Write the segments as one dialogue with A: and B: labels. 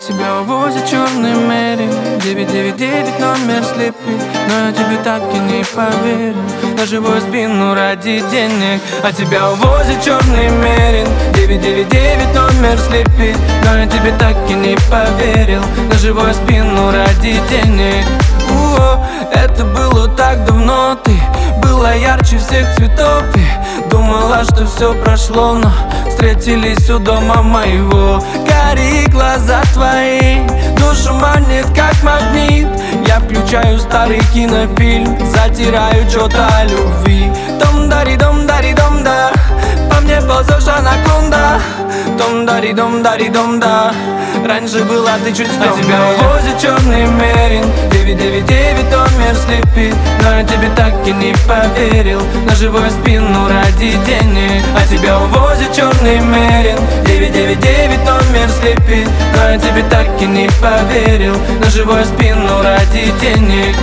A: тебя увозит черный Мерин, 999 номер слепит. Но я тебе так и не поверил, на живую спину ради денег. А тебя увозит черный Мерин, 999 номер слепит. Но я тебе так и не поверил, на живую спину ради денег. Это было так давно, ты была ярче всех цветов и думала, что все прошло, но встретились у дома моего. Карие глаза твои, душу манит как магнит. Я включаю старый кинофильм, затираю что-то о любви. Дом-дари-дом-дари-дом-да, по мне ползешь анаконда. Дом-дари-дом-дари-дом-да, раньше была ты чуть стрёмная. А тебя увозит черный Мерин, 999 номер слепит. Но я тебе так и не поверил, на живую спину ради денег. А тебя увозит черный Мерин, 999 номер слепит. Но я тебе так и не поверил, на живую спину ради денег.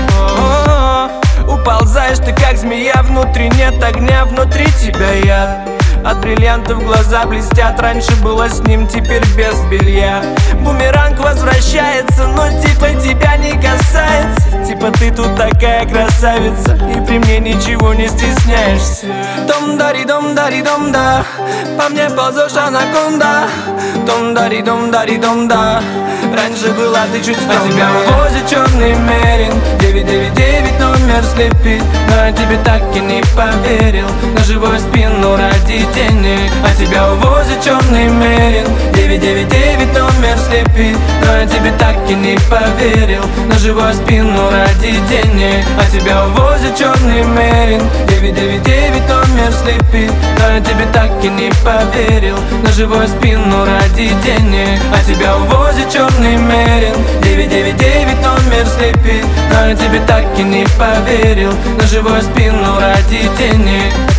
A: Уползаешь ты как змея, внутри нет огня, внутри тебя я. От бриллиантов глаза блестят, раньше было с ним, теперь без белья. Бумеранг возвращается, но типа тебя не касается. Типа ты тут такая красавица, и при мне ничего не стесняешься. Дом-дари-дом-дари-дом-да, по мне ползешь анаконда. Дом-дари-дом-дари-дом-да, раньше была ты чуть стрёмная. А тебя увозит черный Мерин, 999 номер слепит. Но я тебе так и не поверил, на живую спину ради денег. А тебя увозит черный Мерин, 999 номер слепит. Но я тебе так и не поверил, на живую спину ради денег. А тебя увозит черный Мерин, 999 номер слепит. Но я тебе так и не поверил, на живую спину ради денег. А тебя увозит черный Мерин, 999 номер слепит. Но я тебе так и не поверил, на живую спину ради денег.